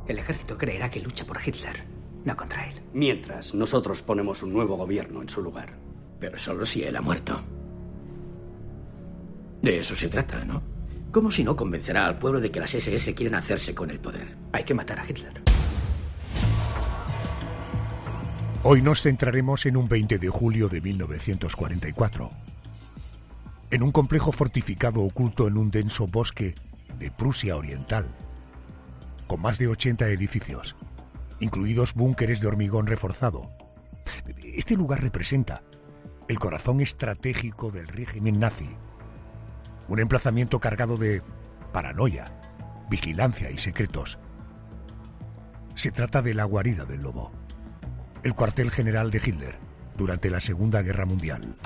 El ejército creerá que lucha por Hitler, no contra él. Mientras, nosotros ponemos un nuevo gobierno en su lugar. Pero solo si él ha muerto. De eso se trata, ¿no? ¿Cómo si no convencerá al pueblo de que las SS quieren hacerse con el poder? Hay que matar a Hitler. Hoy nos centraremos en un 20 de julio de 1944. En un complejo fortificado oculto en un denso bosque de Prusia Oriental, con más de 80 edificios, incluidos búnkeres de hormigón reforzado. Este lugar representa el corazón estratégico del régimen nazi, un emplazamiento cargado de paranoia, vigilancia y secretos. Se trata de la guarida del lobo, el cuartel general de Hitler durante la Segunda Guerra Mundial.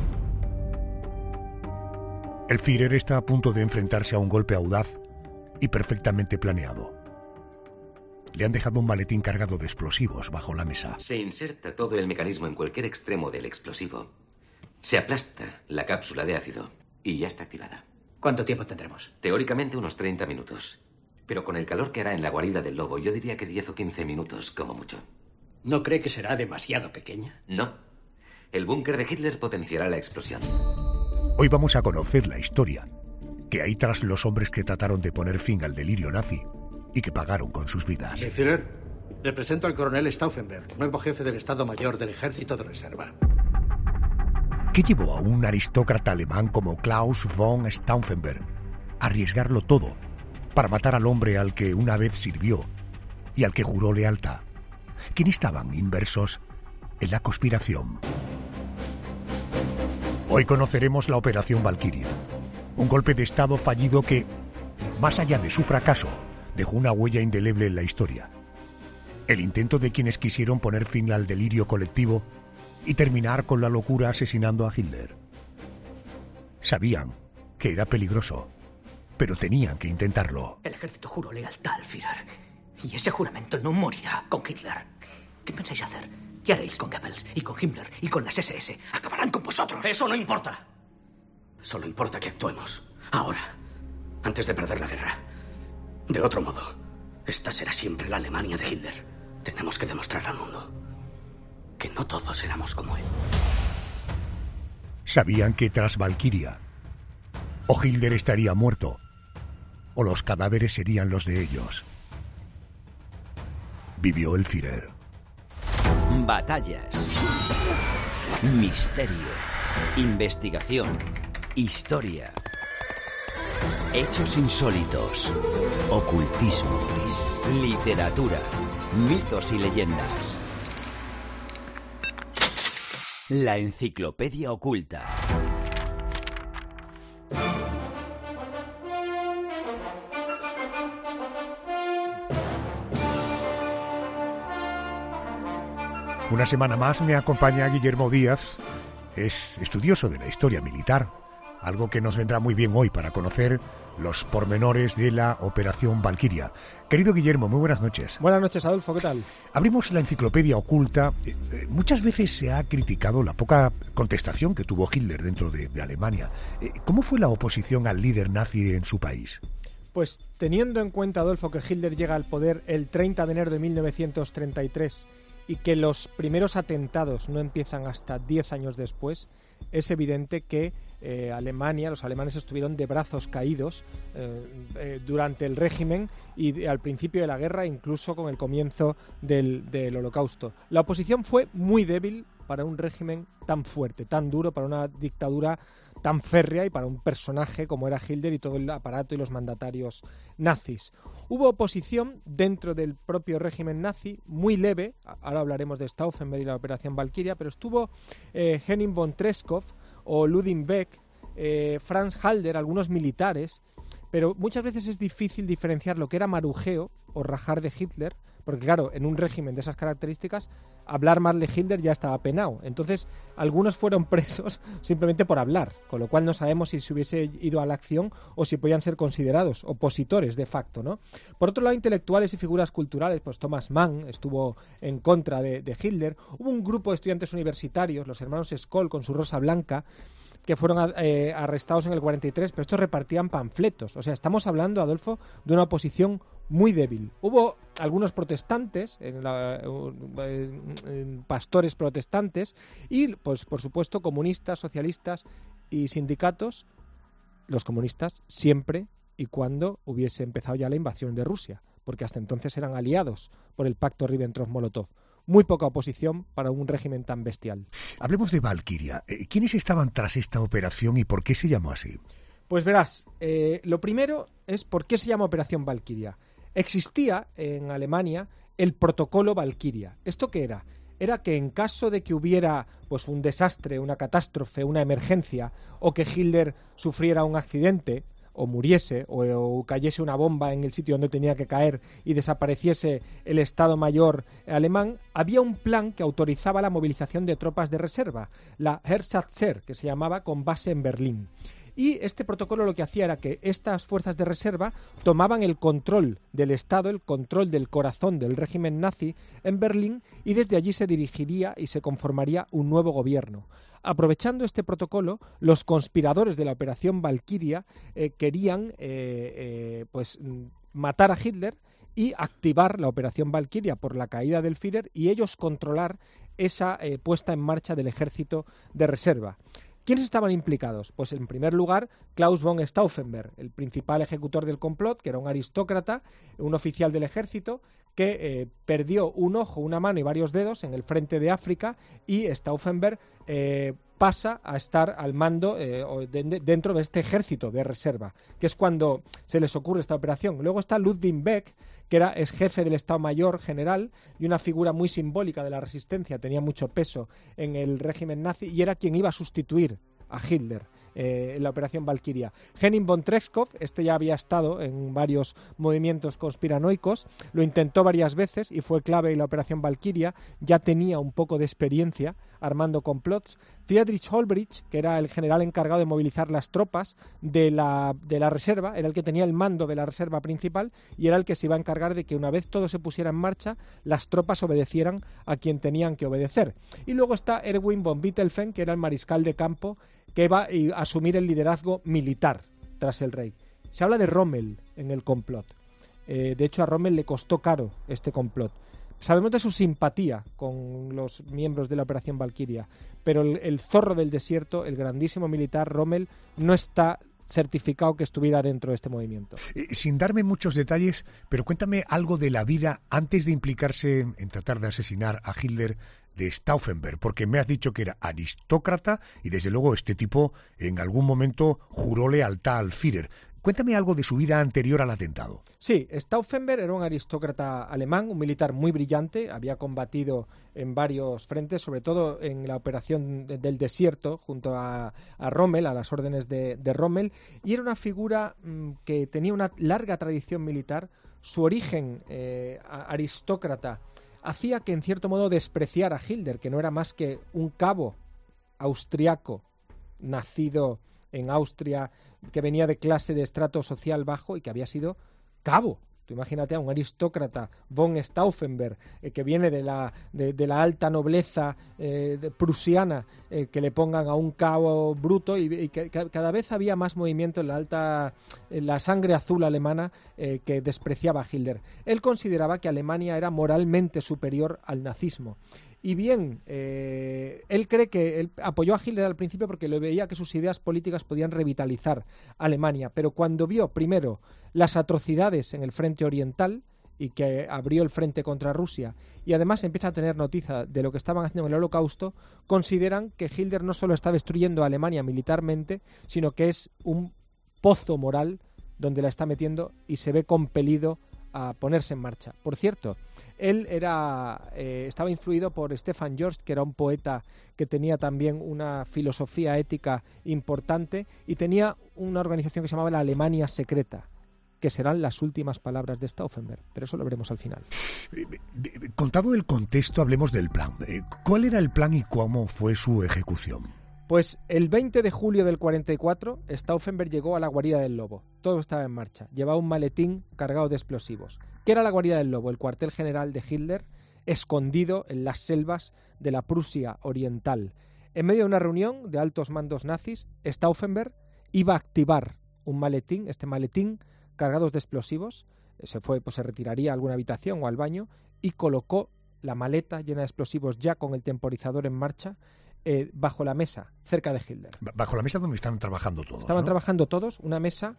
El Führer está a punto de enfrentarse a un golpe audaz y perfectamente planeado. Le han dejado un maletín cargado de explosivos bajo la mesa. Se inserta todo el mecanismo en cualquier extremo del explosivo. Se aplasta la cápsula de ácido y ya está activada. ¿Cuánto tiempo tendremos? Teóricamente unos 30 minutos. Pero con el calor que hará en la guarida del lobo, yo diría que 10 o 15 minutos, como mucho. ¿No cree que será demasiado pequeña? No. El búnker de Hitler potenciará la explosión. Hoy vamos a conocer la historia que hay tras los hombres que trataron de poner fin al delirio nazi y que pagaron con sus vidas. Sí, Führer. Le presento al coronel Stauffenberg, nuevo jefe del Estado Mayor del Ejército de Reserva. ¿Qué llevó a un aristócrata alemán como Klaus von Stauffenberg a arriesgarlo todo para matar al hombre al que una vez sirvió y al que juró lealtad? ¿Quién estaban inversos en la conspiración? Hoy conoceremos la Operación Valquiria, un golpe de Estado fallido que, más allá de su fracaso, dejó una huella indeleble en la historia. El intento de quienes quisieron poner fin al delirio colectivo y terminar con la locura asesinando a Hitler. Sabían que era peligroso, pero tenían que intentarlo. El ejército juró lealtad al Führer, y ese juramento no morirá con Hitler. ¿Qué pensáis hacer? ¿Qué haréis con Goebbels y con Himmler y con las SS? ¡Acabarán con vosotros! Eso no importa. Solo importa que actuemos. Ahora, antes de perder la guerra. De otro modo, esta será siempre la Alemania de Hitler. Tenemos que demostrar al mundo que no todos éramos como él. Sabían que tras Valquiria, o Hitler estaría muerto, o los cadáveres serían los de ellos. Vivió el Führer. Batallas, misterio, investigación, historia, hechos insólitos, ocultismo, literatura, mitos y leyendas. La enciclopedia oculta. Una semana más me acompaña Guillermo Díaz, es estudioso de la historia militar, algo que nos vendrá muy bien hoy para conocer los pormenores de la Operación Valquiria. Querido Guillermo, muy buenas noches. Buenas noches, Adolfo, ¿qué tal? Abrimos la enciclopedia oculta. Muchas veces se ha criticado la poca contestación que tuvo Hitler dentro de Alemania. ¿Cómo fue la oposición al líder nazi en su país? Pues teniendo en cuenta, Adolfo, que Hitler llega al poder el 30 de enero de 1933 y que los primeros atentados no empiezan hasta 10 años después, es evidente que Alemania, los alemanes estuvieron de brazos caídos durante el régimen y al principio de la guerra, incluso con el comienzo del Holocausto. La oposición fue muy débil para un régimen tan fuerte, tan duro, para una dictadura tan férrea y para un personaje como era Hitler y todo el aparato y los mandatarios nazis. Hubo oposición dentro del propio régimen nazi, muy leve, ahora hablaremos de Stauffenberg y la Operación Valquiria, pero estuvo Henning von Treschow o Ludwig Beck, Franz Halder, algunos militares, pero muchas veces es difícil diferenciar lo que era marujeo o rajar de Hitler, porque claro, en un régimen de esas características, hablar mal de Hitler ya estaba penado. Entonces, algunos fueron presos simplemente por hablar, con lo cual no sabemos si se hubiese ido a la acción o si podían ser considerados opositores de facto, ¿no? Por otro lado, intelectuales y figuras culturales, pues Thomas Mann estuvo en contra de Hitler. Hubo un grupo de estudiantes universitarios, los hermanos Skoll con su Rosa Blanca, que fueron arrestados en el 43, pero estos repartían panfletos. O sea, estamos hablando, Adolfo, de una oposición muy débil. Hubo algunos protestantes, pastores protestantes y, pues, por supuesto, comunistas, socialistas y sindicatos, los comunistas siempre y cuando hubiese empezado ya la invasión de Rusia, porque hasta entonces eran aliados por el pacto Ribbentrop-Molotov. Muy poca oposición para un régimen tan bestial. Hablemos de Valkyria. ¿Quiénes estaban tras esta operación y por qué se llamó así? Pues verás, lo primero es por qué se llama Operación Valkyria. Existía en Alemania el protocolo Valkyria. ¿Esto qué era? Era que en caso de que hubiera pues un desastre, una catástrofe, una emergencia, o que Hitler sufriera un accidente, o muriese, o cayese una bomba en el sitio donde tenía que caer y desapareciese el Estado Mayor alemán, había un plan que autorizaba la movilización de tropas de reserva, la Heeresarmee, que se llamaba, con base en Berlín. Y este protocolo lo que hacía era que estas fuerzas de reserva tomaban el control del Estado, el control del corazón del régimen nazi en Berlín, y desde allí se dirigiría y se conformaría un nuevo gobierno. Aprovechando este protocolo, los conspiradores de la Operación Valkyria querían matar a Hitler y activar la Operación Valkyria por la caída del Führer y ellos controlar esa puesta en marcha del ejército de reserva. ¿Quiénes estaban implicados? Pues en primer lugar, Klaus von Stauffenberg, el principal ejecutor del complot, que era un aristócrata, un oficial del ejército, que perdió un ojo, una mano y varios dedos en el frente de África, y Stauffenberg pasa a estar al mando dentro de este ejército de reserva, que es cuando se les ocurre esta operación. Luego está Ludwig Beck, que es jefe del Estado Mayor general y una figura muy simbólica de la resistencia, tenía mucho peso en el régimen nazi y era quien iba a sustituir a Hitler en la Operación Valkyria. Henning von Treschow, este ya había estado en varios movimientos conspiranoicos, lo intentó varias veces y fue clave en la Operación Valkyria, ya tenía un poco de experiencia armando complots. Friedrich Olbrich, que era el general encargado de movilizar las tropas de la reserva, era el que tenía el mando de la reserva principal y era el que se iba a encargar de que una vez todo se pusiera en marcha, las tropas obedecieran a quien tenían que obedecer. Y luego está Erwin von Wittelsbach, que era el mariscal de campo que va a asumir el liderazgo militar tras el rey. Se habla de Rommel en el complot. De hecho, a Rommel le costó caro este complot. Sabemos de su simpatía con los miembros de la Operación Valkyria, pero el zorro del desierto, el grandísimo militar Rommel, no está certificado que estuviera dentro de este movimiento. Sin darme muchos detalles, pero cuéntame algo de la vida antes de implicarse en tratar de asesinar a Hitler de Stauffenberg, porque me has dicho que era aristócrata y desde luego este tipo en algún momento juró lealtad al Führer. Cuéntame algo de su vida anterior al atentado. Sí, Stauffenberg era un aristócrata alemán, un militar muy brillante, había combatido en varios frentes, sobre todo en la operación del desierto, junto a Rommel, a las órdenes de Rommel, y era una figura que tenía una larga tradición militar. Su origen aristócrata hacía que en cierto modo despreciara a Hitler, que no era más que un cabo austriaco nacido en Austria, que venía de clase de estrato social bajo y que había sido cabo. Tú imagínate a un aristócrata, von Stauffenberg, que viene de la alta nobleza prusiana, que le pongan a un cabo bruto y que cada vez había más movimiento en la sangre azul alemana que despreciaba a Hitler. Él consideraba que Alemania era moralmente superior al nazismo. Y bien, él cree que él apoyó a Hitler al principio porque le veía que sus ideas políticas podían revitalizar Alemania, pero cuando vio primero las atrocidades en el frente oriental y que abrió el frente contra Rusia y además empieza a tener noticia de lo que estaban haciendo en el Holocausto, consideran que Hitler no solo está destruyendo a Alemania militarmente, sino que es un pozo moral donde la está metiendo y se ve compelido a ponerse en marcha. Por cierto, él estaba influido por Stefan Jost, que era un poeta que tenía también una filosofía ética importante y tenía una organización que se llamaba la Alemania Secreta, que serán las últimas palabras de Stauffenberg, pero eso lo veremos al final. Contado el contexto, hablemos del plan. ¿Cuál era el plan y cómo fue su ejecución? Pues el 20 de julio del 44, Stauffenberg llegó a la guarida del Lobo. Todo estaba en marcha. Llevaba un maletín cargado de explosivos. ¿Qué era la guarida del Lobo? El cuartel general de Hitler, escondido en las selvas de la Prusia Oriental. En medio de una reunión de altos mandos nazis, Stauffenberg iba a activar un maletín, cargados de explosivos, se fue, pues se retiraría a alguna habitación o al baño y colocó la maleta llena de explosivos ya con el temporizador en marcha bajo la mesa, cerca de Hitler. Bajo la mesa donde estaban trabajando todos. Estaban ¿no? trabajando todos, una mesa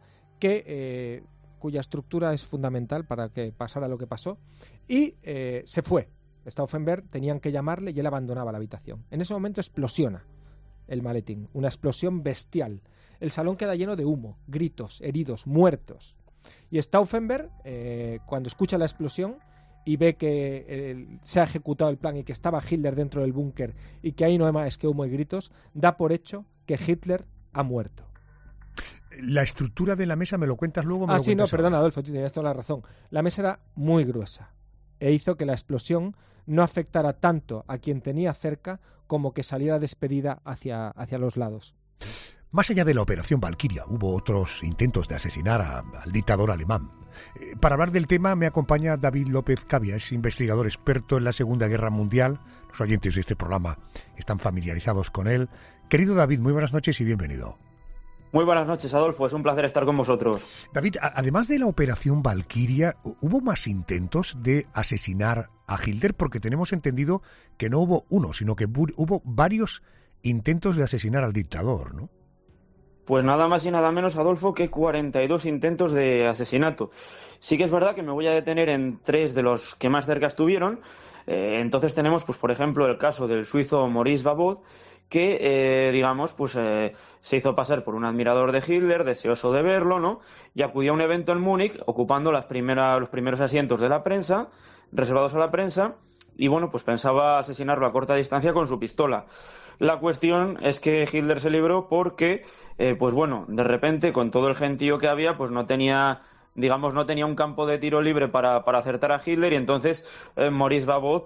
cuya estructura es fundamental para que pasara lo que pasó, y se fue. Stauffenberg tenían que llamarle y él abandonaba la habitación. En ese momento explosiona el maletín, una explosión bestial. El salón queda lleno de humo, gritos, heridos, muertos. Y Stauffenberg, cuando escucha la explosión y ve que se ha ejecutado el plan y que estaba Hitler dentro del búnker y que ahí no hay más que humo y gritos, da por hecho que Hitler ha muerto. La estructura de la mesa, ¿me lo cuentas luego? Sí, no, perdona, Adolfo, tenías toda la razón. La mesa era muy gruesa e hizo que la explosión no afectara tanto a quien tenía cerca como que saliera despedida hacia los lados. Más allá de la Operación Valquiria, hubo otros intentos de asesinar al dictador alemán. Para hablar del tema me acompaña David López Cavia, es investigador experto en la Segunda Guerra Mundial. Los oyentes de este programa están familiarizados con él. Querido David, muy buenas noches y bienvenido. Muy buenas noches, Adolfo. Es un placer estar con vosotros. David, además de la Operación Valquiria, ¿hubo más intentos de asesinar a Hitler? Porque tenemos entendido que no hubo uno, sino que hubo varios intentos de asesinar al dictador, ¿no? Pues nada más y nada menos, Adolfo, que 42 intentos de asesinato. Sí que es verdad que me voy a detener en 3 de los que más cerca estuvieron. Entonces tenemos, pues por ejemplo, el caso del suizo Maurice Babot, que, se hizo pasar por un admirador de Hitler, deseoso de verlo, ¿no? Y acudió a un evento en Múnich, ocupando los primeros asientos de la prensa, reservados a la prensa, y bueno, pues pensaba asesinarlo a corta distancia con su pistola. La cuestión es que Hitler se libró porque, de repente, con todo el gentío que había, pues no tenía un campo de tiro libre para acertar a Hitler, y entonces Maurice Babot,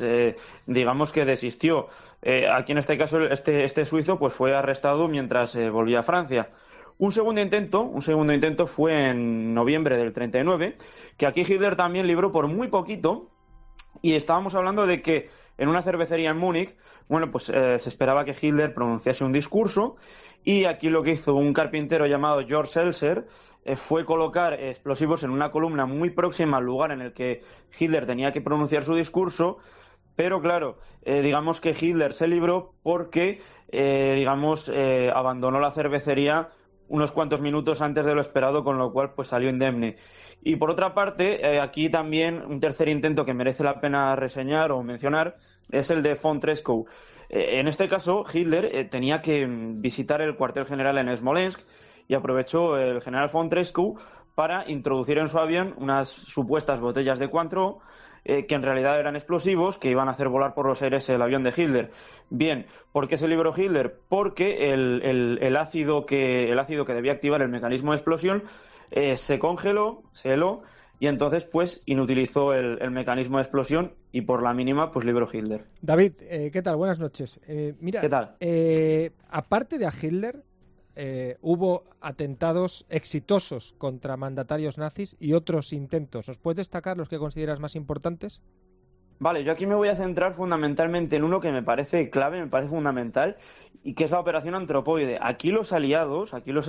que desistió. Aquí en este caso, este suizo pues fue arrestado mientras volvía a Francia. Un segundo intento fue en noviembre del 39, que aquí Hitler también libró por muy poquito, y estábamos hablando de que en una cervecería en Múnich, se esperaba que Hitler pronunciase un discurso, y aquí lo que hizo un carpintero llamado Georg Seltzer fue colocar explosivos en una columna muy próxima al lugar en el que Hitler tenía que pronunciar su discurso, pero claro, digamos que Hitler se libró porque, abandonó la cervecería unos cuantos minutos antes de lo esperado, con lo cual pues salió indemne. Y por otra parte, aquí también un tercer intento que merece la pena reseñar o mencionar es el de von Treschow. En este caso, Hitler tenía que visitar el cuartel general en Smolensk, y aprovechó el general von Treschow para introducir en su avión unas supuestas botellas de Cointreau, que en realidad eran explosivos que iban a hacer volar por los aires el avión de Hitler. Bien, ¿por qué se libró Hitler? Porque el ácido que debía activar el mecanismo de explosión se congeló, se heló, y entonces pues inutilizó el mecanismo de explosión, y por la mínima pues libró Hitler. David, ¿qué tal? Buenas noches. Mira, ¿qué tal? Aparte de a Hitler, hubo atentados exitosos contra mandatarios nazis y otros intentos. ¿Os puedes destacar los que consideras más importantes? Vale, yo aquí me voy a centrar fundamentalmente en uno que me parece clave, me parece fundamental, y que es la Operación Antropoide. Aquí los aliados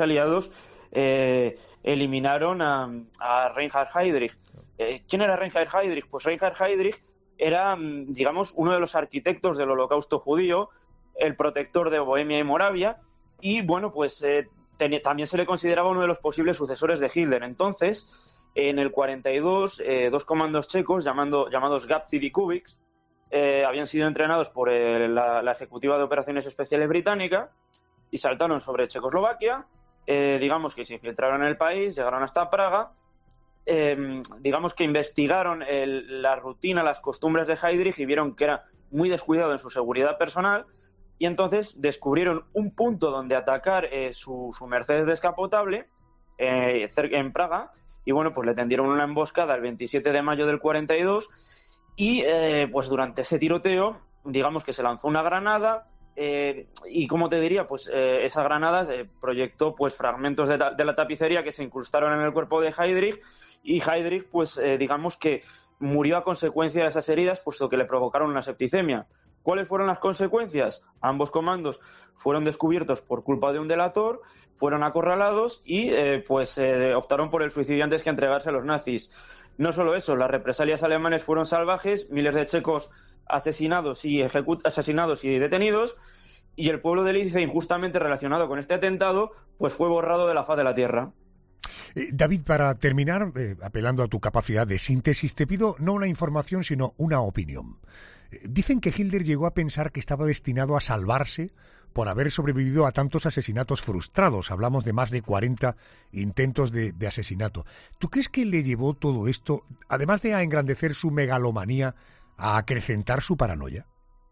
eliminaron a Reinhard Heydrich. ¿Quién era Reinhard Heydrich? Pues Reinhard Heydrich era, uno de los arquitectos del Holocausto judío, el protector de Bohemia y Moravia, y también se le consideraba uno de los posibles sucesores de Hitler. Entonces, en el 42, dos comandos checos llamados Gapsir y Kubiks habían sido entrenados por la Ejecutiva de Operaciones Especiales Británica, y saltaron sobre Checoslovaquia, que se infiltraron en el país, llegaron hasta Praga, que investigaron la rutina, las costumbres de Heydrich, y vieron que era muy descuidado en su seguridad personal, y entonces descubrieron un punto donde atacar su Mercedes descapotable en Praga, y le tendieron una emboscada el 27 de mayo del 42, y durante ese tiroteo, que se lanzó una granada, y como te diría, esa granada proyectó fragmentos de la tapicería que se incrustaron en el cuerpo de Heydrich, y Heydrich que murió a consecuencia de esas heridas, puesto que le provocaron una septicemia. ¿Cuáles fueron las consecuencias? Ambos comandos fueron descubiertos por culpa de un delator, fueron acorralados y optaron por el suicidio antes que entregarse a los nazis. No solo eso, las represalias alemanes fueron salvajes, miles de checos asesinados y detenidos, y el pueblo de Lice, injustamente relacionado con este atentado, pues fue borrado de la faz de la tierra. David, para terminar, apelando a tu capacidad de síntesis, te pido no una información, sino una opinión. Dicen que Hitler llegó a pensar que estaba destinado a salvarse por haber sobrevivido a tantos asesinatos frustrados. Hablamos de más de 40 intentos de asesinato. ¿Tú crees que le llevó todo esto, además de a engrandecer su megalomanía, a acrecentar su paranoia?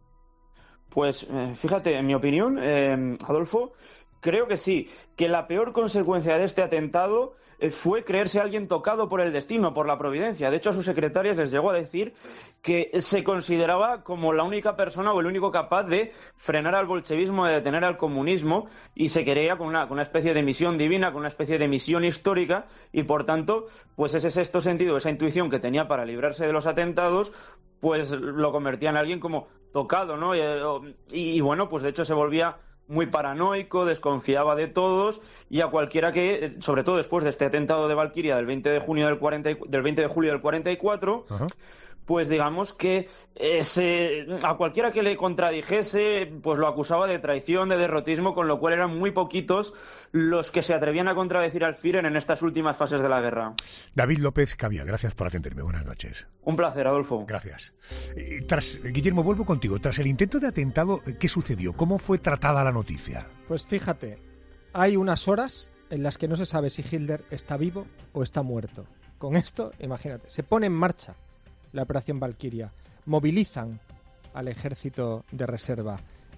Pues fíjate, en mi opinión, Adolfo, creo que sí, que la peor consecuencia de este atentado fue creerse alguien tocado por el destino, por la providencia. De hecho, a sus secretarias les llegó a decir que se consideraba como la única persona o el único capaz de frenar al bolchevismo, de detener al comunismo, y se creía con una especie de misión divina, con una especie de misión histórica, y por tanto, pues ese sexto sentido, esa intuición que tenía para librarse de los atentados, pues lo convertía en alguien como tocado, ¿no? Y bueno, pues de hecho se volvía muy paranoico, desconfiaba de todos, y a cualquiera que, sobre todo después de este atentado de Valquiria del 20 de julio del 44, uh-huh. Pues digamos que a cualquiera que le contradijese, pues lo acusaba de traición, de derrotismo, con lo cual eran muy poquitos los que se atrevían a contradecir al Führer en estas últimas fases de la guerra. David López Cavia, gracias por atenderme. Buenas noches. Un placer, Adolfo. Gracias. Guillermo, vuelvo contigo. Tras el intento de atentado, ¿qué sucedió? ¿Cómo fue tratada la noticia? Pues fíjate, hay unas horas en las que no se sabe si Hitler está vivo o está muerto. Con esto, imagínate, se pone en marcha la operación Valquiria, movilizan al ejército de reserva.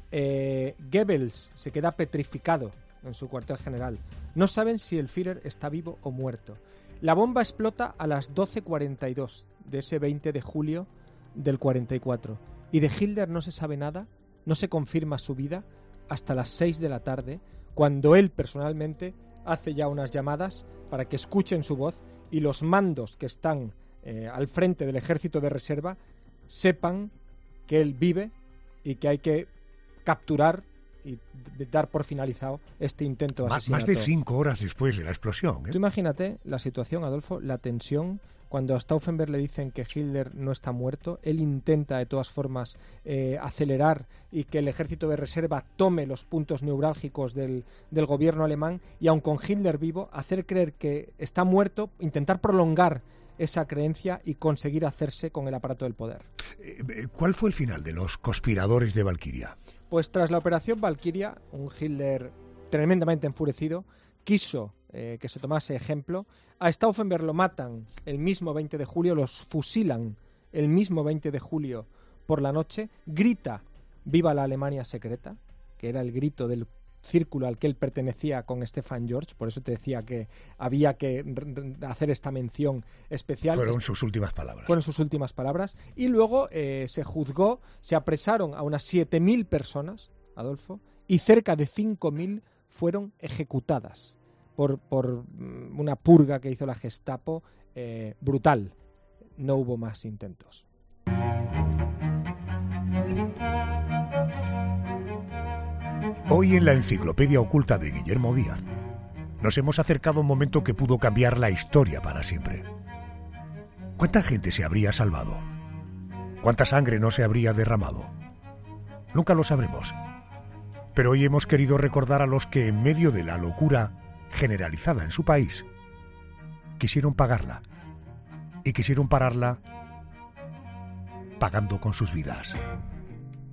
Goebbels se queda petrificado en su cuartel general. No saben si el Führer está vivo o muerto. La bomba explota a las 12:42 de ese 20 de julio del 44. Y de Hitler no se sabe nada, no se confirma su vida hasta las 6 de la tarde, cuando él personalmente hace ya unas llamadas para que escuchen su voz y los mandos que están al frente del ejército de reserva sepan que él vive y que hay que capturar y dar por finalizado este intento de asesinato. Más de 5 horas después de la explosión. Tú imagínate la situación, Adolfo, la tensión. Cuando a Stauffenberg le dicen que Hitler no está muerto, él intenta de todas formas acelerar y que el ejército de reserva tome los puntos neurálgicos del gobierno alemán, y aun con Hitler vivo, hacer creer que está muerto, intentar prolongar esa creencia y conseguir hacerse con el aparato del poder. ¿Cuál fue el final de los conspiradores de Valquiria? Pues tras la operación Valquiria, un Hitler tremendamente enfurecido quiso que se tomase ejemplo. A Stauffenberg lo matan el mismo 20 de julio, los fusilan el mismo 20 de julio por la noche, grita «Viva la Alemania secreta», que era el grito del círculo al que él pertenecía con Stefan George, por eso te decía que había que hacer esta mención especial. Fueron sus últimas palabras. Fueron sus últimas palabras. Y luego se juzgó, se apresaron a unas 7.000 personas, Adolfo, y cerca de 5.000 fueron ejecutadas por una purga que hizo la Gestapo brutal. No hubo más intentos. Hoy en la Enciclopedia Oculta de Guillermo Díaz nos hemos acercado a un momento que pudo cambiar la historia para siempre. ¿Cuánta gente se habría salvado? ¿Cuánta sangre no se habría derramado? Nunca lo sabremos. Pero hoy hemos querido recordar a los que, en medio de la locura generalizada en su país, quisieron pagarla. Y quisieron pararla pagando con sus vidas.